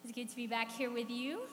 It's good to be back here with you.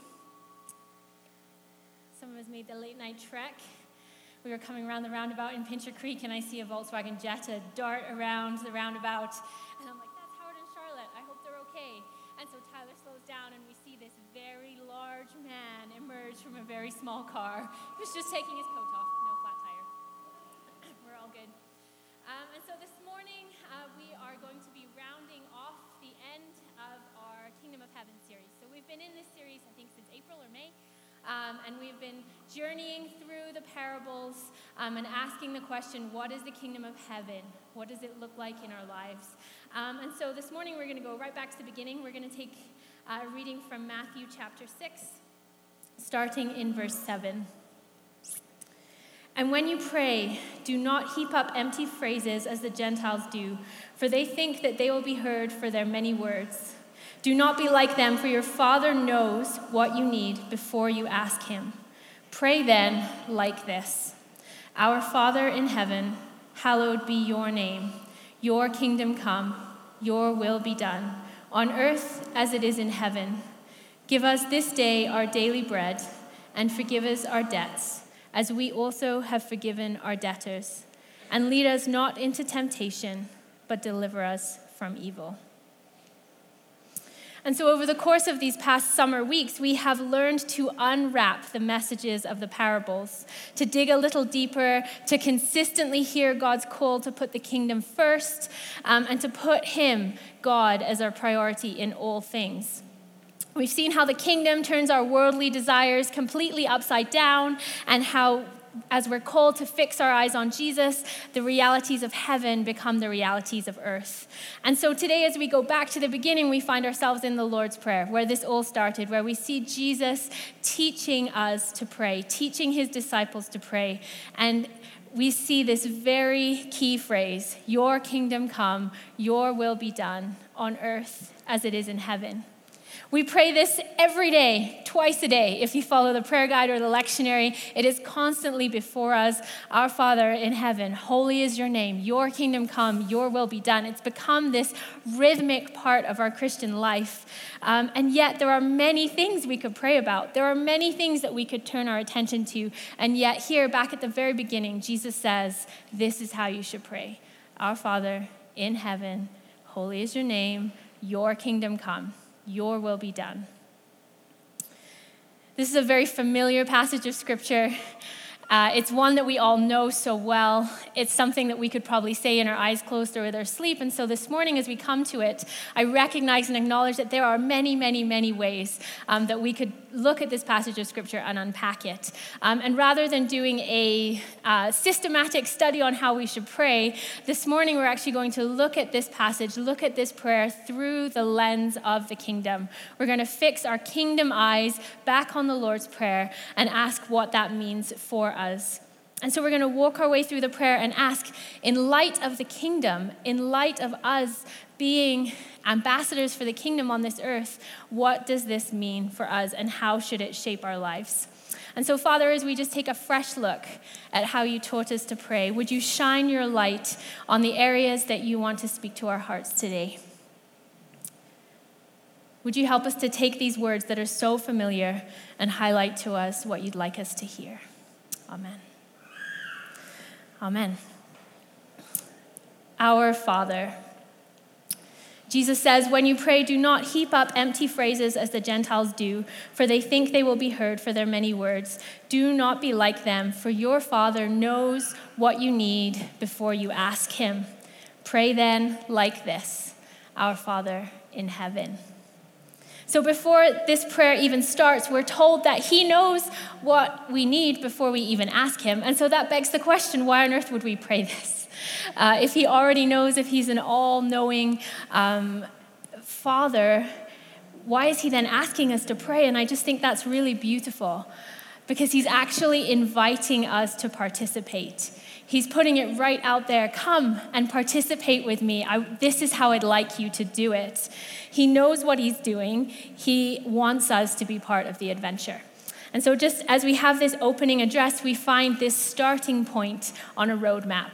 Some of us made the late night trek. We were coming around the roundabout in Pincher Creek, and I see a Volkswagen Jetta dart around the roundabout. And I'm like, that's Howard and Charlotte. I hope they're okay. And so Tyler slows down, and we see this very large man emerge from a very small car. He was just taking his coat off. No flat tire. We're all good. And so this morning, we are going to be rounding off the end of our Kingdom of Heaven series. So we've been in this series, I think, since April or May. And we've been journeying through the parables and asking the question, what is the kingdom of heaven? What does it look like in our lives? And so this morning we're going to go right back to the beginning. We're going to take a reading from Matthew chapter 6, starting in verse 7. And when you pray, do not heap up empty phrases as the Gentiles do, for they think that they will be heard for their many words. Do not be like them, for your Father knows what you need before you ask him. Pray then like this: Our Father in heaven, hallowed be your name. Your kingdom come, your will be done, on earth as it is in heaven. Give us this day our daily bread, and forgive us our debts, as we also have forgiven our debtors. And lead us not into temptation, but deliver us from evil. And so over the course of these past summer weeks, we have learned to unwrap the messages of the parables, to dig a little deeper, to consistently hear God's call to put the kingdom first, and to put him, God, as our priority in all things. We've seen how the kingdom turns our worldly desires completely upside down, and how, as we're called to fix our eyes on Jesus, the realities of heaven become the realities of earth. And so today, as we go back to the beginning, we find ourselves in the Lord's Prayer, where this all started, where we see Jesus teaching us to pray, teaching his disciples to pray. And we see this very key phrase: your kingdom come, your will be done on earth as it is in heaven. We pray this every day, twice a day. If you follow the prayer guide or the lectionary, it is constantly before us. Our Father in heaven, holy is your name. Your kingdom come, your will be done. It's become this rhythmic part of our Christian life. And yet there are many things we could pray about. There are many things that we could turn our attention to. And yet here, back at the very beginning, Jesus says, this is how you should pray. Our Father in heaven, holy is your name. Your kingdom come. Your will be done. This is a very familiar passage of Scripture. It's one that we all know so well. It's something that we could probably say in our eyes closed or with our sleep. And so this morning, as we come to it, I recognize and acknowledge that there are many, many, many ways that we could look at this passage of Scripture and unpack it. And rather than doing a systematic study on how we should pray, this morning we're actually going to look at this passage, look at this prayer through the lens of the kingdom. We're going to fix our kingdom eyes back on the Lord's Prayer and ask what that means for us. And so we're going to walk our way through the prayer and ask, in light of the kingdom, in light of us being ambassadors for the kingdom on this earth, what does this mean for us and how should it shape our lives? And so, Father, as we just take a fresh look at how you taught us to pray, would you shine your light on the areas that you want to speak to our hearts today? Would you help us to take these words that are so familiar and highlight to us what you'd like us to hear? Amen. Amen. Our Father. Jesus says, when you pray, do not heap up empty phrases as the Gentiles do, for they think they will be heard for their many words. Do not be like them, for your Father knows what you need before you ask him. Pray then like this: Our Father in heaven. So before this prayer even starts, we're told that he knows what we need before we even ask him. And so that begs the question, why on earth would we pray this? If he already knows, if he's an all-knowing Father, why is he then asking us to pray? And I just think that's really beautiful, because he's actually inviting us to participate. He's putting it right out there. Come and participate with me. This is how I'd like you to do it. He knows what he's doing. He wants us to be part of the adventure. And so just as we have this opening address, we find this starting point on a roadmap.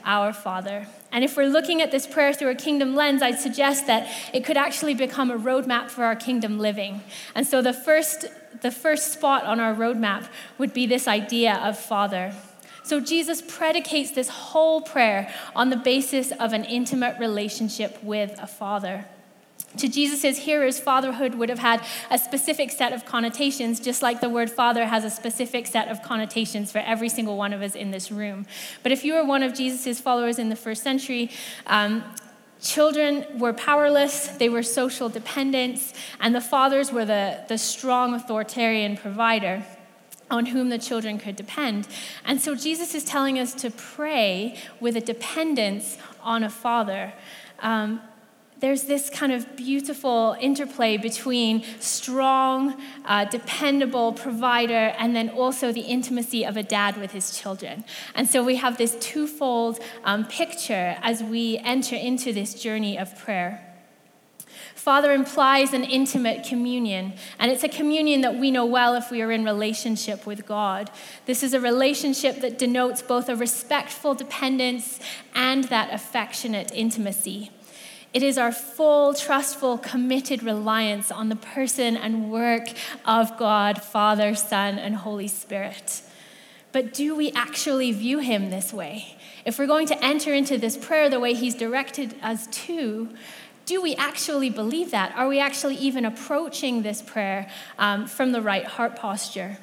our Father. And if we're looking at this prayer through a kingdom lens, I'd suggest that it could actually become a roadmap for our kingdom living. And so the first spot on our roadmap would be this idea of Father. So Jesus predicates this whole prayer on the basis of an intimate relationship with a father. To Jesus' hearers, fatherhood would have had a specific set of connotations, just like the word father has a specific set of connotations for every single one of us in this room. But if you were one of Jesus' followers in the first century, children were powerless, they were social dependents, and the fathers were the strong authoritarian provider on whom the children could depend. And so Jesus is telling us to pray with a dependence on a father. There's this kind of beautiful interplay between strong, dependable provider and then also the intimacy of a dad with his children. And so we have this twofold picture as we enter into this journey of prayer. Father implies an intimate communion, and it's a communion that we know well if we are in relationship with God. This is a relationship that denotes both a respectful dependence and that affectionate intimacy. It is our full, trustful, committed reliance on the person and work of God, Father, Son, and Holy Spirit. But do we actually view him this way? If we're going to enter into this prayer the way he's directed us to, do we actually believe that? Are we actually even approaching this prayer from the right heart posture?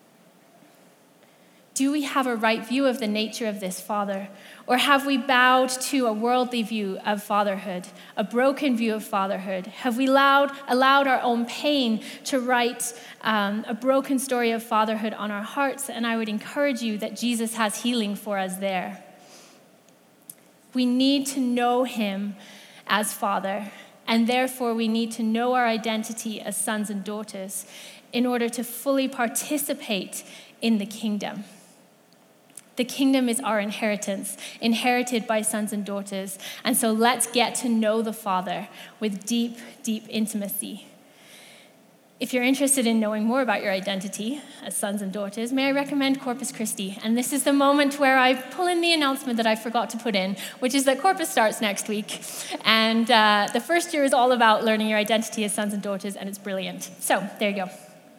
Do we have a right view of the nature of this Father? Or have we bowed to a worldly view of fatherhood, a broken view of fatherhood? Have we allowed our own pain to write a broken story of fatherhood on our hearts? And I would encourage you that Jesus has healing for us there. We need to know him as Father, and therefore we need to know our identity as sons and daughters in order to fully participate in the kingdom. The kingdom is our inheritance, inherited by sons and daughters, and so let's get to know the Father with deep, deep intimacy. If you're interested in knowing more about your identity as sons and daughters, may I recommend Corpus Christi? And this is the moment where I pull in the announcement that I forgot to put in, which is that Corpus starts next week. And the first year is all about learning your identity as sons and daughters, and it's brilliant. So there you go.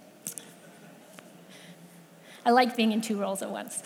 I like being in two roles at once.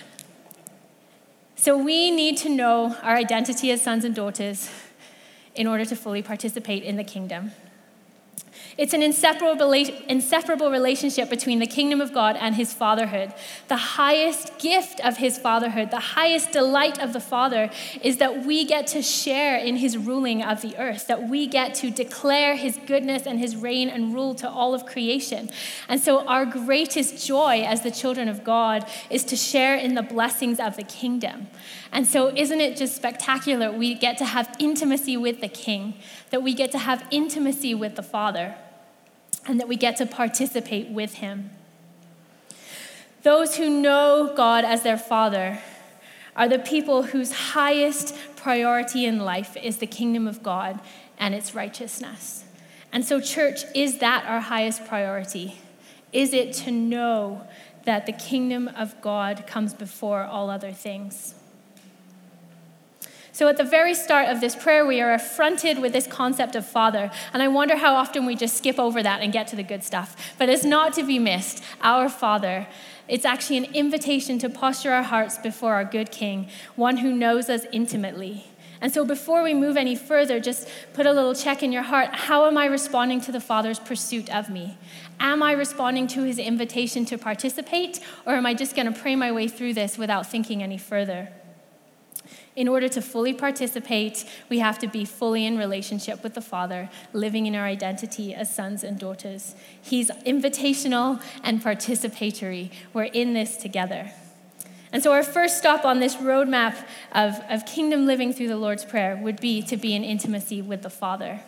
So we need to know our identity as sons and daughters in order to fully participate in the kingdom. It's an inseparable relationship between the kingdom of God and his fatherhood. The highest gift of his fatherhood, the highest delight of the Father is that we get to share in his ruling of the earth, that we get to declare his goodness and his reign and rule to all of creation. And so our greatest joy as the children of God is to share in the blessings of the kingdom. And so isn't it just spectacular? We get to have intimacy with the King, that we get to have intimacy with the Father, and that we get to participate with him. Those who know God as their Father are the people whose highest priority in life is the kingdom of God and its righteousness. And so, church, is that our highest priority? Is it to know that the kingdom of God comes before all other things? So at the very start of this prayer, we are affronted with this concept of Father. And I wonder how often we just skip over that and get to the good stuff. But it's not to be missed. Our Father. It's actually an invitation to posture our hearts before our good King, one who knows us intimately. And so before we move any further, just put a little check in your heart. How am I responding to the Father's pursuit of me? Am I responding to his invitation to participate? Or am I just going to pray my way through this without thinking any further? In order to fully participate, we have to be fully in relationship with the Father, living in our identity as sons and daughters. He's invitational and participatory. We're in this together. And so our first stop on this roadmap of kingdom living through the Lord's Prayer would be to be in intimacy with the Father.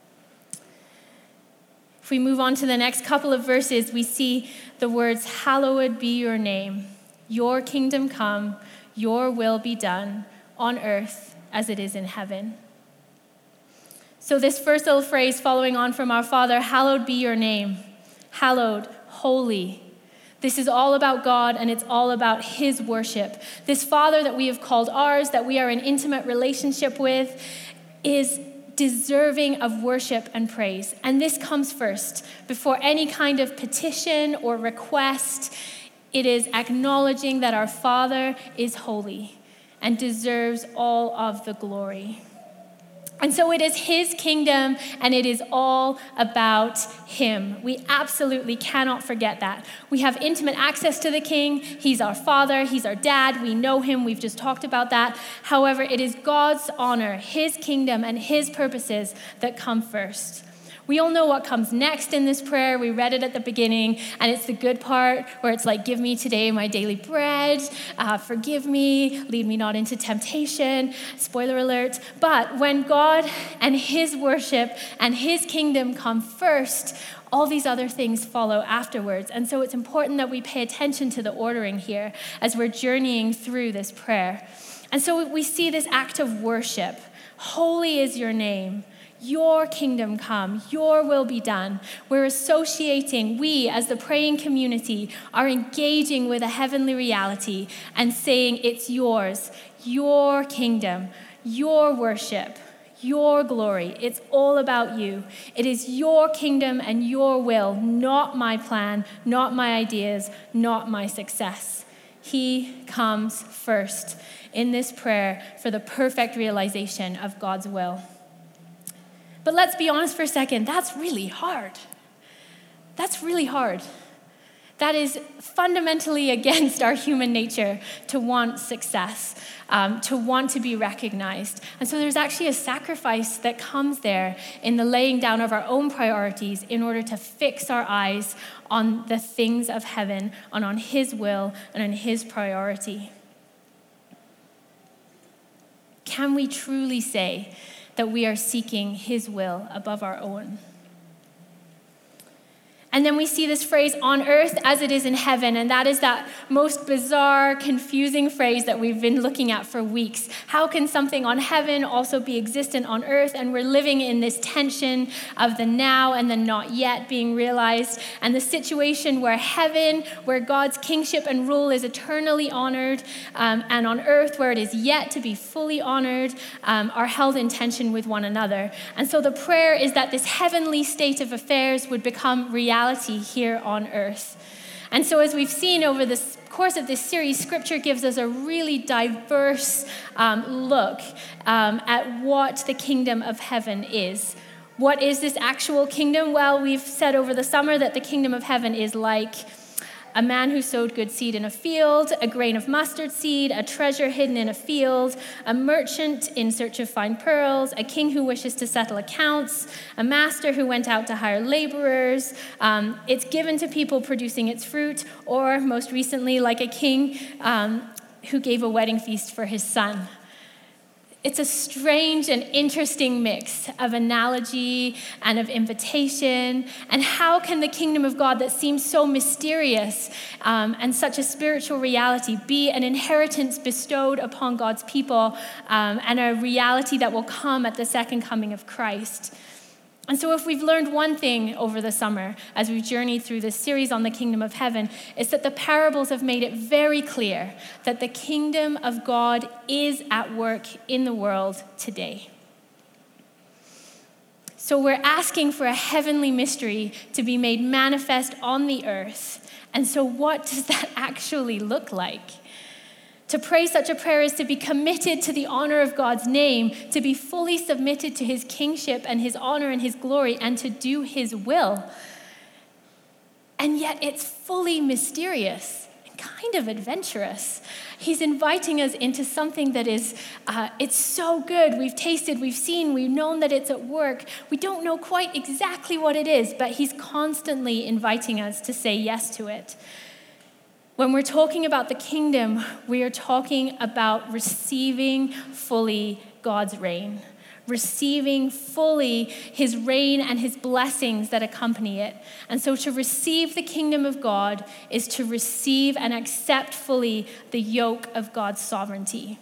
If we move on to the next couple of verses, we see the words, "Hallowed be your name, your kingdom come, your will be done, on earth as it is in heaven." So this first little phrase following on from our Father, hallowed be your name, hallowed, holy. This is all about God, and it's all about his worship. This Father that we have called ours, that we are in intimate relationship with, is deserving of worship and praise. And this comes first. Before any kind of petition or request, it is acknowledging that our Father is holy and deserves all of the glory. And so it is his kingdom, and it is all about him. We absolutely cannot forget that. We have intimate access to the king. He's our father. He's our dad. We know him. We've just talked about that. However, it is God's honor, his kingdom, and his purposes that come first. We all know what comes next in this prayer. We read it at the beginning, and it's the good part where it's like, give me today my daily bread, forgive me, lead me not into temptation, spoiler alert. But when God and his worship and his kingdom come first, all these other things follow afterwards. And so it's important that we pay attention to the ordering here as we're journeying through this prayer. And so we see this act of worship. Holy is your name. Your kingdom come, your will be done. We're associating, we as the praying community are engaging with a heavenly reality and saying it's yours, your kingdom, your worship, your glory. It's all about you. It is your kingdom and your will, not my plan, not my ideas, not my success. He comes first in this prayer for the perfect realization of God's will. But let's be honest for a second, that's really hard. That's really hard. That is fundamentally against our human nature to want success, to want to be recognized. And so there's actually a sacrifice that comes there in the laying down of our own priorities in order to fix our eyes on the things of heaven, and on his will and on his priority. Can we truly say that we are seeking his will above our own? And then we see this phrase, on earth as it is in heaven, and that is that most bizarre, confusing phrase that we've been looking at for weeks. How can something on heaven also be existent on earth? And we're living in this tension of the now and the not yet being realized, and the situation where heaven, where God's kingship and rule is eternally honored, and on earth, where it is yet to be fully honored, are held in tension with one another. And so the prayer is that this heavenly state of affairs would become reality here on earth. And so as we've seen over the course of this series, Scripture gives us a really diverse look at what the kingdom of heaven is. What is this actual kingdom? Well, we've said over the summer that the kingdom of heaven is like a man who sowed good seed in a field, a grain of mustard seed, a treasure hidden in a field, a merchant in search of fine pearls, a king who wishes to settle accounts, a master who went out to hire laborers. It's given to people producing its fruit, or most recently, like a king who gave a wedding feast for his son. It's a strange and interesting mix of analogy and of invitation. And how can the kingdom of God that seems so mysterious and such a spiritual reality be an inheritance bestowed upon God's people and a reality that will come at the second coming of Christ? And so if we've learned one thing over the summer as we've journeyed through this series on the kingdom of heaven, it's that the parables have made it very clear that the kingdom of God is at work in the world today. So we're asking for a heavenly mystery to be made manifest on the earth. And so what does that actually look like? To pray such a prayer is to be committed to the honor of God's name, to be fully submitted to his kingship and his honor and his glory, and to do his will. And yet it's fully mysterious and kind of adventurous. He's inviting us into something that is, it's so good. We've tasted, we've seen, we've known that it's at work. We don't know quite exactly what it is, but he's constantly inviting us to say yes to it. When we're talking about the kingdom, we are talking about receiving fully God's reign, receiving fully his reign and his blessings that accompany it. And so to receive the kingdom of God is to receive and accept fully the yoke of God's sovereignty.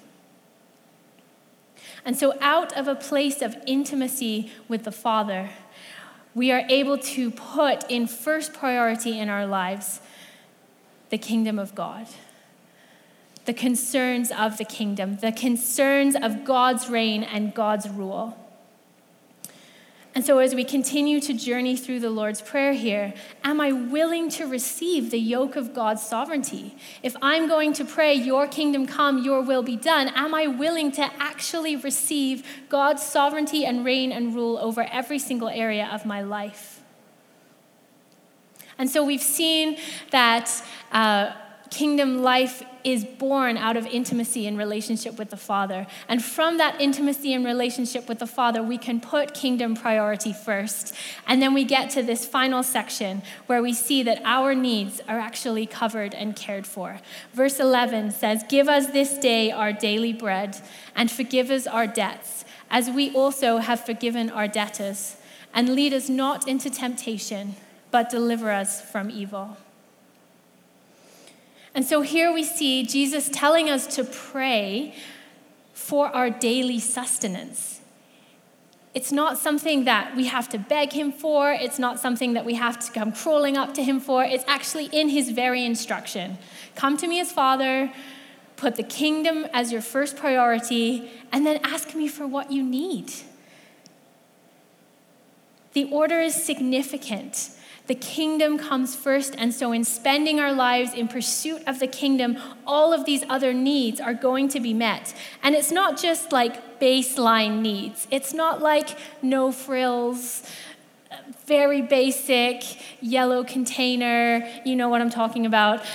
And so out of a place of intimacy with the Father, we are able to put in first priority in our lives the kingdom of God, the concerns of the kingdom, the concerns of God's reign and God's rule. And so as we continue to journey through the Lord's Prayer here, am I willing to receive the yoke of God's sovereignty? If I'm going to pray, your kingdom come, your will be done, am I willing to actually receive God's sovereignty and reign and rule over every single area of my life? And so we've seen that kingdom life is born out of intimacy and relationship with the Father. And from that intimacy and relationship with the Father, we can put kingdom priority first. And then we get to this final section where we see that our needs are actually covered and cared for. Verse 11 says, "Give us this day our daily bread, and forgive us our debts, as we also have forgiven our debtors. And lead us not into temptation, but deliver us from evil." And so here we see Jesus telling us to pray for our daily sustenance. It's not something that we have to beg him for. It's not something that we have to come crawling up to him for. It's actually in his very instruction. Come to me as Father, put the kingdom as your first priority, and then ask me for what you need. The order is significant. The kingdom comes first, and so in spending our lives in pursuit of the kingdom, all of these other needs are going to be met. And it's not just like baseline needs. It's not like no frills, very basic yellow container, you know what I'm talking about.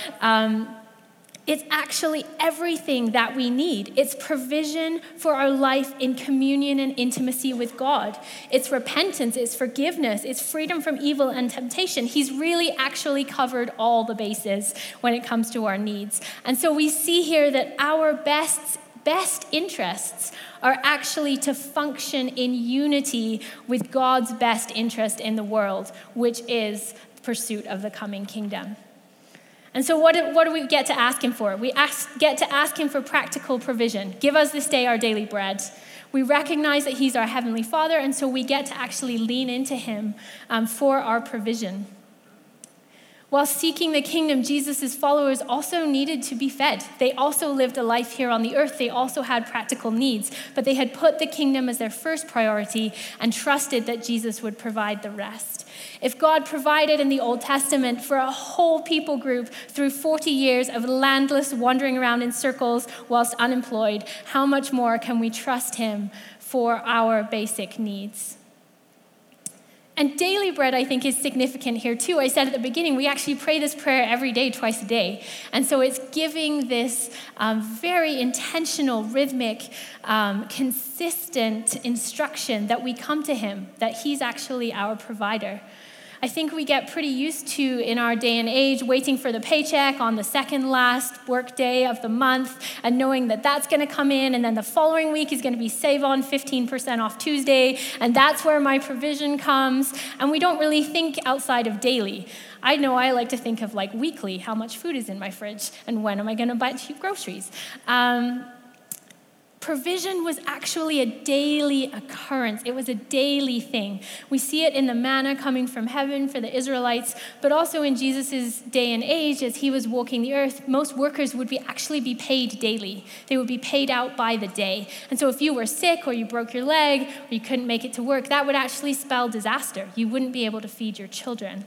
It's actually everything that we need. It's provision for our life in communion and intimacy with God. It's repentance, it's forgiveness, it's freedom from evil and temptation. He's really actually covered all the bases when it comes to our needs. And so we see here that our best interests are actually to function in unity with God's best interest in the world, which is the pursuit of the coming kingdom. And so what do we get to ask him for? We get to ask him for practical provision. Give us this day our daily bread. We recognize that he's our heavenly Father, and so we get to actually lean into him for our provision. While seeking the kingdom, Jesus' followers also needed to be fed. They also lived a life here on the earth. They also had practical needs, but they had put the kingdom as their first priority and trusted that Jesus would provide the rest. If God provided in the Old Testament for a whole people group through 40 years of landless wandering around in circles whilst unemployed, how much more can we trust him for our basic needs? And daily bread, I think, is significant here too. I said at the beginning, we actually pray this prayer every day, twice a day. And so it's giving this very intentional, rhythmic, consistent instruction that we come to him, that he's actually our provider. I think we get pretty used to, in our day and age, waiting for the paycheck on the second last work day of the month and knowing that that's going to come in, and then the following week is going to be save on 15% off Tuesday, and that's where my provision comes. And we don't really think outside of daily. I know I like to think of like weekly, how much food is in my fridge, and when am I going to buy groceries? Provision was actually a daily occurrence. It was a daily thing. We see it in the manna coming from heaven for the Israelites, but also in Jesus' day and age, as he was walking the earth, most workers would actually be paid daily. They would be paid out by the day. And so if you were sick or you broke your leg or you couldn't make it to work, that would actually spell disaster. You wouldn't be able to feed your children.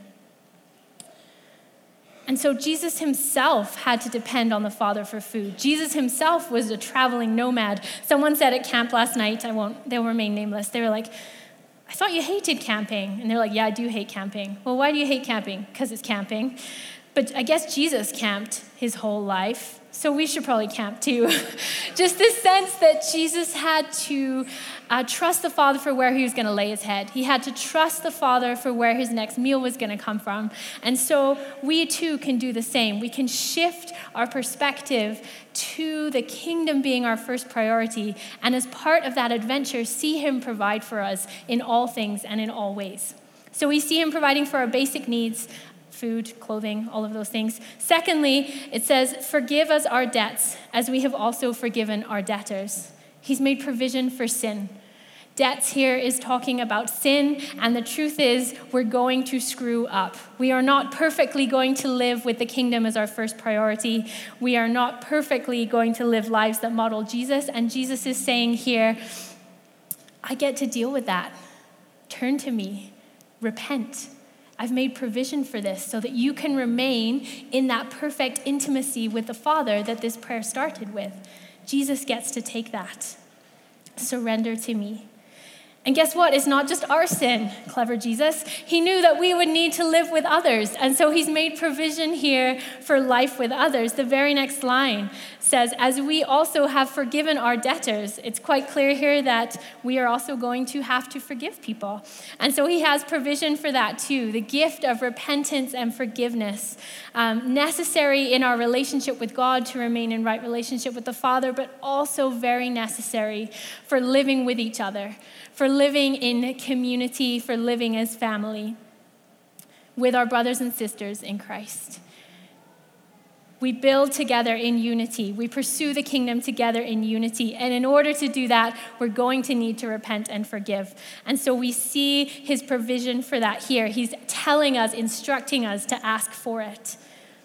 And so Jesus himself had to depend on the Father for food. Jesus himself was a traveling nomad. Someone said at camp last night, they'll remain nameless, they were like, I thought you hated camping. And they're like, yeah, I do hate camping. Well, why do you hate camping? Because it's camping. But I guess Jesus camped his whole life, so we should probably camp too. Just this sense that Jesus had to trust the Father for where he was going to lay his head. He had to trust the Father for where his next meal was going to come from. And so we too can do the same. We can shift our perspective to the kingdom being our first priority, and as part of that adventure, see him provide for us in all things and in all ways. So we see him providing for our basic needs, food, clothing, all of those things. Secondly, it says, forgive us our debts as we have also forgiven our debtors. He's made provision for sin. Debts here is talking about sin, and the truth is we're going to screw up. We are not perfectly going to live with the kingdom as our first priority. We are not perfectly going to live lives that model Jesus, and Jesus is saying here, I get to deal with that. Turn to me. Repent. I've made provision for this so that you can remain in that perfect intimacy with the Father that this prayer started with. Jesus gets to take that. Surrender to me. And guess what? It's not just our sin, clever Jesus. He knew that we would need to live with others. And so he's made provision here for life with others. The very next line says, as we also have forgiven our debtors. It's quite clear here that we are also going to have to forgive people. And so he has provision for that too. The gift of repentance and forgiveness, necessary in our relationship with God to remain in right relationship with the Father, but also very necessary for living with each other, for living in community, for living as family with our brothers and sisters in Christ. We build together in unity. We pursue the kingdom together in unity. And in order to do that, we're going to need to repent and forgive. And so we see his provision for that here. He's telling us, instructing us to ask for it.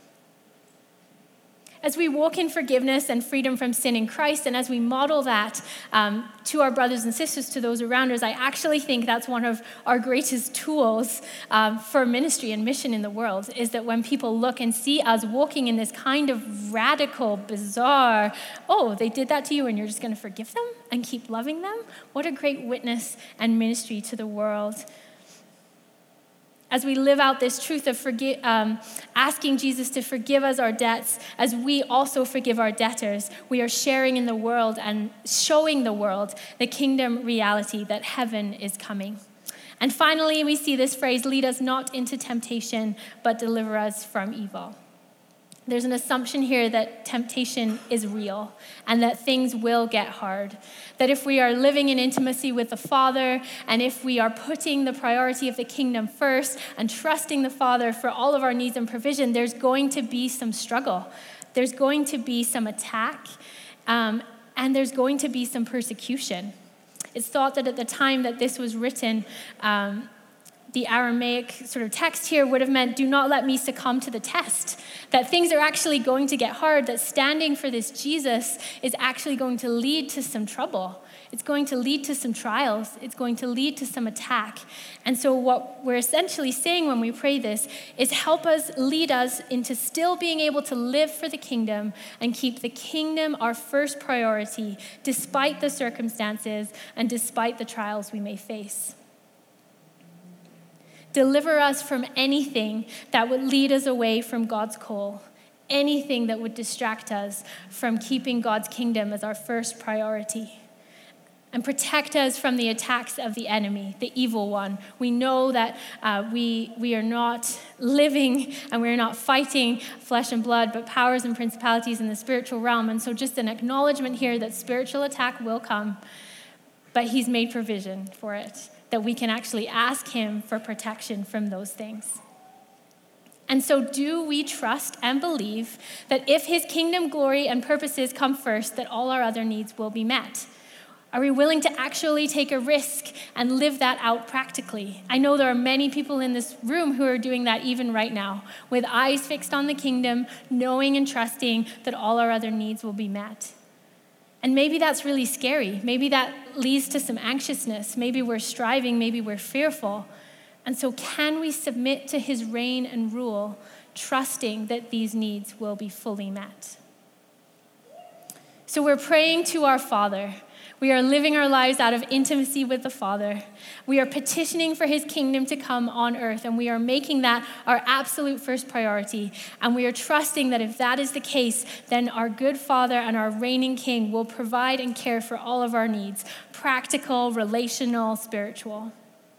As we walk in forgiveness and freedom from sin in Christ, and as we model that to our brothers and sisters, to those around us, I actually think that's one of our greatest tools for ministry and mission in the world, is that when people look and see us walking in this kind of radical, bizarre, oh, they did that to you and you're just going to forgive them and keep loving them? What a great witness and ministry to the world. As we live out this truth of asking Jesus to forgive us our debts, as we also forgive our debtors, we are sharing in the world and showing the world the kingdom reality that heaven is coming. And finally, we see this phrase, lead us not into temptation, but deliver us from evil. There's an assumption here that temptation is real and that things will get hard. That if we are living in intimacy with the Father and if we are putting the priority of the kingdom first and trusting the Father for all of our needs and provision, there's going to be some struggle. There's going to be some attack, and there's going to be some persecution. It's thought that at the time that this was written, the Aramaic sort of text here would have meant, do not let me succumb to the test. That things are actually going to get hard, that standing for this Jesus is actually going to lead to some trouble. It's going to lead to some trials. It's going to lead to some attack. And so what we're essentially saying when we pray this is help us, lead us into still being able to live for the kingdom and keep the kingdom our first priority, despite the circumstances and despite the trials we may face. Deliver us from anything that would lead us away from God's call, anything that would distract us from keeping God's kingdom as our first priority. And protect us from the attacks of the enemy, the evil one. We know that we are not living and we're not fighting flesh and blood, but powers and principalities in the spiritual realm. And so just an acknowledgement here that spiritual attack will come, but he's made provision for it, that we can actually ask him for protection from those things. And so do we trust and believe that if his kingdom glory and purposes come first, that all our other needs will be met? Are we willing to actually take a risk and live that out practically? I know there are many people in this room who are doing that even right now, with eyes fixed on the kingdom, knowing and trusting that all our other needs will be met. And maybe that's really scary. Maybe that leads to some anxiousness. Maybe we're striving, maybe we're fearful. And so can we submit to his reign and rule, trusting that these needs will be fully met? So we're praying to our Father. We are living our lives out of intimacy with the Father. We are petitioning for his kingdom to come on earth, and we are making that our absolute first priority. And we are trusting that if that is the case, then our good Father and our reigning King will provide and care for all of our needs, practical, relational, spiritual.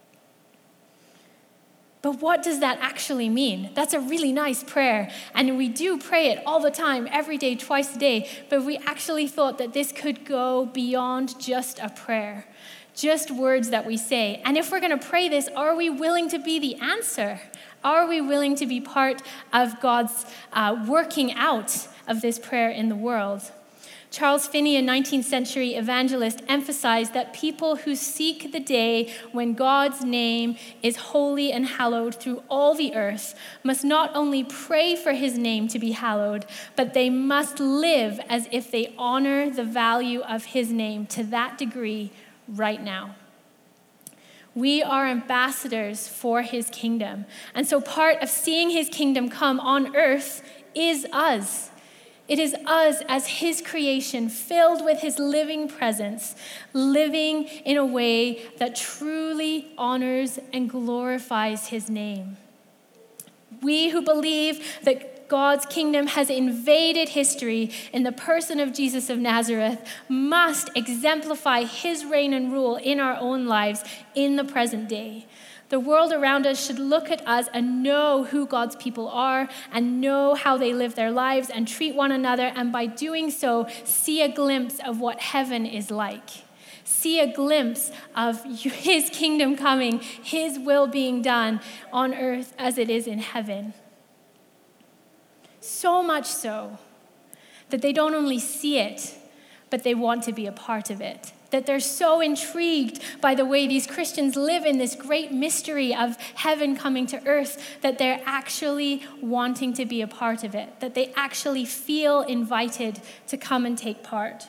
But what does that actually mean? That's a really nice prayer, and we do pray it all the time, every day, twice a day, but we actually thought that this could go beyond just a prayer, just words that we say. And if we're going to pray this, are we willing to be the answer? Are we willing to be part of God's working out of this prayer in the world? Charles Finney, a 19th century evangelist, emphasized that people who seek the day when God's name is holy and hallowed through all the earth must not only pray for his name to be hallowed, but they must live as if they honor the value of his name to that degree right now. We are ambassadors for his kingdom. And so part of seeing his kingdom come on earth is us. It is us as his creation, filled with his living presence, living in a way that truly honors and glorifies his name. We who believe that God's kingdom has invaded history in the person of Jesus of Nazareth must exemplify his reign and rule in our own lives in the present day. The world around us should look at us and know who God's people are and know how they live their lives and treat one another, and by doing so, see a glimpse of what heaven is like. See a glimpse of his kingdom coming, his will being done on earth as it is in heaven. So much so that they don't only see it, but they want to be a part of it. That they're so intrigued by the way these Christians live in this great mystery of heaven coming to earth that they're actually wanting to be a part of it, that they actually feel invited to come and take part.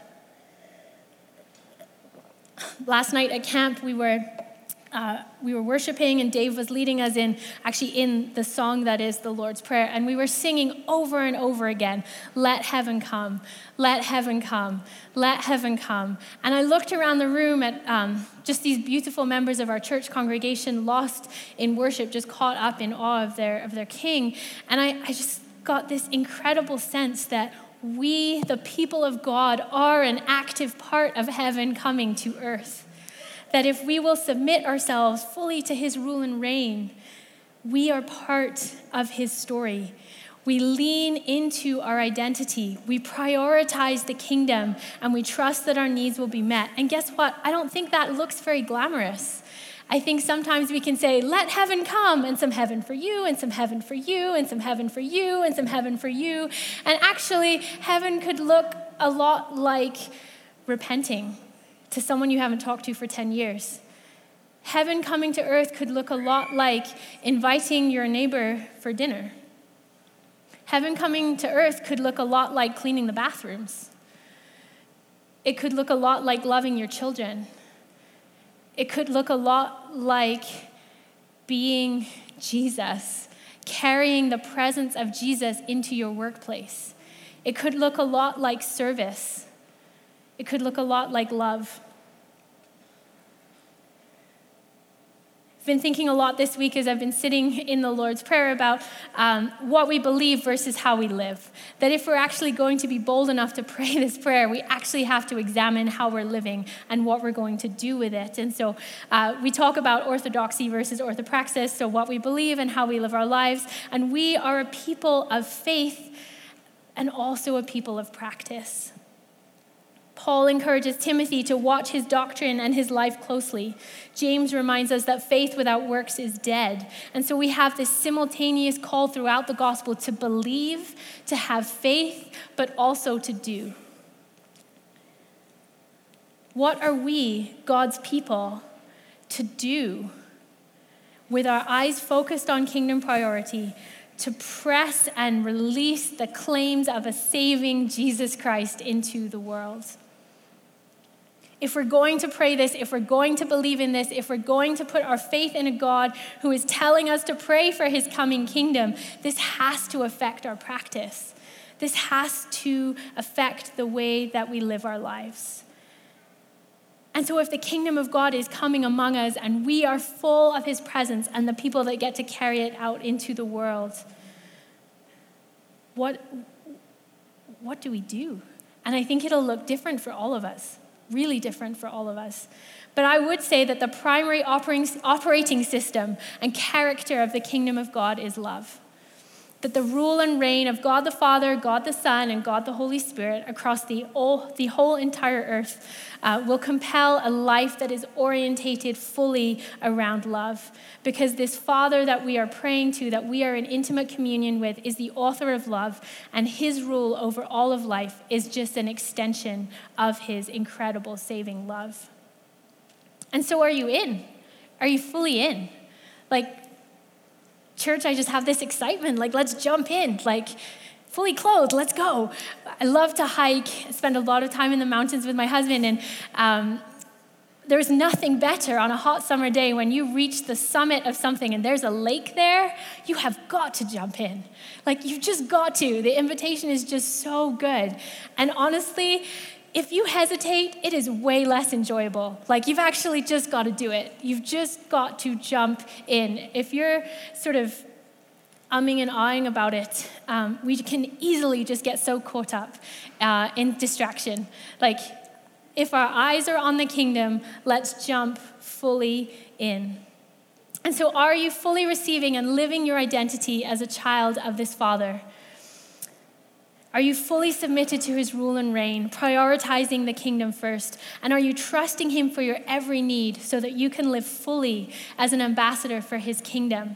Last night at camp, we were worshiping, and Dave was leading us in the song that is the Lord's Prayer, and we were singing over and over again, "Let heaven come, let heaven come, let heaven come." And I looked around the room at just these beautiful members of our church congregation, lost in worship, just caught up in awe of their King, and I just got this incredible sense that we, the people of God, are an active part of heaven coming to earth. That if we will submit ourselves fully to his rule and reign, we are part of his story. We lean into our identity. We prioritize the kingdom, and we trust that our needs will be met. And guess what? I don't think that looks very glamorous. I think sometimes we can say, "Let heaven come," and some heaven for you, and some heaven for you, and some heaven for you, and some heaven for you. And actually, heaven could look a lot like repenting to someone you haven't talked to for 10 years. Heaven coming to earth could look a lot like inviting your neighbor for dinner. Heaven coming to earth could look a lot like cleaning the bathrooms. It could look a lot like loving your children. It could look a lot like being Jesus, carrying the presence of Jesus into your workplace. It could look a lot like service. It could look a lot like love. I've been thinking a lot this week as I've been sitting in the Lord's Prayer about what we believe versus how we live. That if we're actually going to be bold enough to pray this prayer, we actually have to examine how we're living and what we're going to do with it. And so we talk about orthodoxy versus orthopraxis, so what we believe and how we live our lives. And we are a people of faith and also a people of practice. Paul encourages Timothy to watch his doctrine and his life closely. James reminds us that faith without works is dead. And so we have this simultaneous call throughout the gospel to believe, to have faith, but also to do. What are we, God's people, to do with our eyes focused on kingdom priority, to press and release the claims of a saving Jesus Christ into the world? If we're going to pray this, if we're going to believe in this, if we're going to put our faith in a God who is telling us to pray for his coming kingdom, this has to affect our practice. This has to affect the way that we live our lives. And so if the kingdom of God is coming among us and we are full of his presence and the people that get to carry it out into the world, what do we do? And I think it'll look different for all of us. Really different for all of us. But I would say that the primary operating system and character of the kingdom of God is love. that the rule and reign of God the Father, God the Son, and God the Holy Spirit across the whole entire earth will compel a life that is orientated fully around love. Because this Father that we are praying to, that we are in intimate communion with, is the author of love, and his rule over all of life is just an extension of his incredible saving love. And so are you in? Are you fully in? Like, church, I just have this excitement. Like, let's jump in. Like, fully clothed, let's go. I love to hike, spend a lot of time in the mountains with my husband, and there's nothing better on a hot summer day when you reach the summit of something and there's a lake there. You have got to jump in. Like, you've just got to. The invitation is just so good. And honestly, if you hesitate, it is way less enjoyable. Like, you've actually just got to do it. You've just got to jump in. If you're sort of umming and ahhing about it, we can easily just get so caught up in distraction. Like, if our eyes are on the kingdom, let's jump fully in. And so, are you fully receiving and living your identity as a child of this Father? Are you fully submitted to his rule and reign, prioritizing the kingdom first? And are you trusting him for your every need so that you can live fully as an ambassador for his kingdom?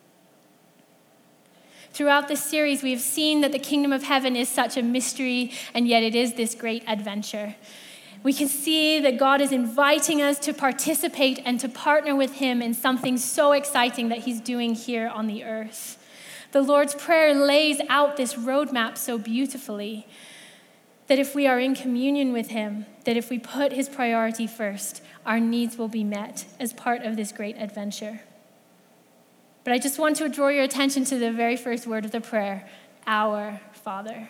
Throughout this series, we have seen that the kingdom of heaven is such a mystery, and yet it is this great adventure. We can see that God is inviting us to participate and to partner with him in something so exciting that he's doing here on the earth. The Lord's Prayer lays out this roadmap so beautifully that if we are in communion with him, that if we put his priority first, our needs will be met as part of this great adventure. But I just want to draw your attention to the very first word of the prayer, our Father.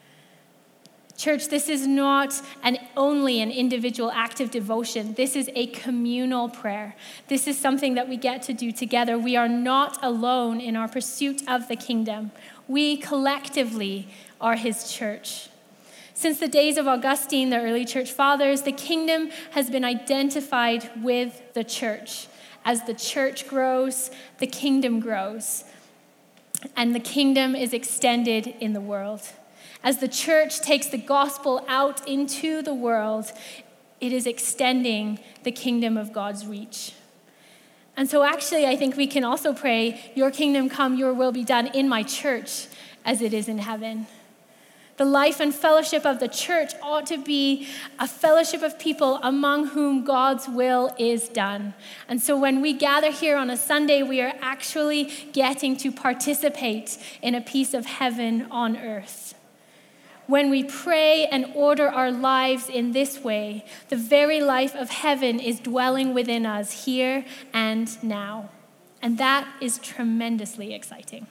Church, this is not only an individual act of devotion. This is a communal prayer. This is something that we get to do together. We are not alone in our pursuit of the kingdom. We collectively are his church. Since the days of Augustine, the early church fathers, the kingdom has been identified with the church. As the church grows, the kingdom grows. And the kingdom is extended in the world. As the church takes the gospel out into the world, it is extending the kingdom of God's reach. And so actually, I think we can also pray, your kingdom come, your will be done in my church as it is in heaven. The life and fellowship of the church ought to be a fellowship of people among whom God's will is done. And so when we gather here on a Sunday, we are actually getting to participate in a piece of heaven on earth. When we pray and order our lives in this way, the very life of heaven is dwelling within us here and now. And that is tremendously exciting.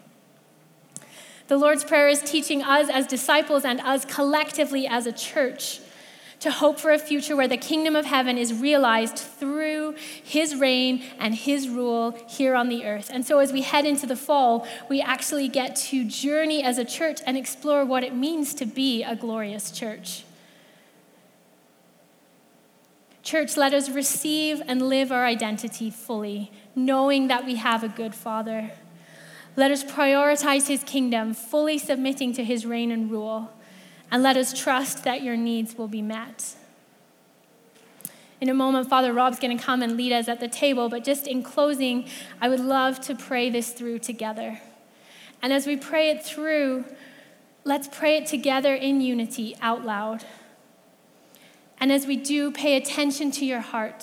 The Lord's Prayer is teaching us as disciples and us collectively as a church to hope for a future where the kingdom of heaven is realized through his reign and his rule here on the earth. And so as we head into the fall, we actually get to journey as a church and explore what it means to be a glorious church. Church, let us receive and live our identity fully, knowing that we have a good Father. Let us prioritize his kingdom, fully submitting to his reign and rule. And let us trust that your needs will be met. In a moment, Father Rob's going to come and lead us at the table, but just in closing, I would love to pray this through together. And as we pray it through, let's pray it together in unity out loud. And as we do, pay attention to your heart.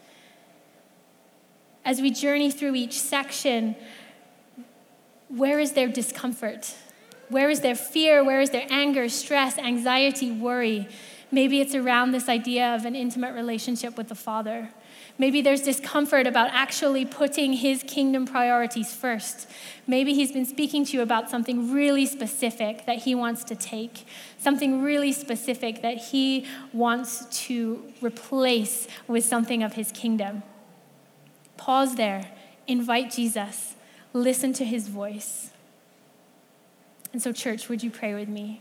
As we journey through each section, where is there discomfort? Where is there fear? Where is there anger, stress, anxiety, worry? Maybe it's around this idea of an intimate relationship with the Father. Maybe there's discomfort about actually putting his kingdom priorities first. Maybe he's been speaking to you about something really specific that he wants to take, something really specific that he wants to replace with something of his kingdom. Pause there. Invite Jesus. Listen to his voice. And so, church, would you pray with me?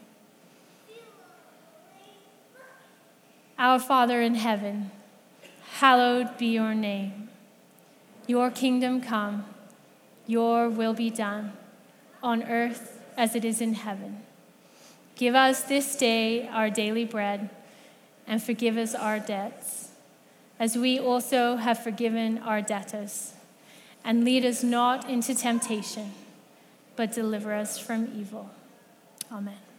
Our Father in heaven, hallowed be your name. Your kingdom come, your will be done, on earth as it is in heaven. Give us this day our daily bread, and forgive us our debts, as we also have forgiven our debtors. And lead us not into temptation, but deliver us from evil. Amen.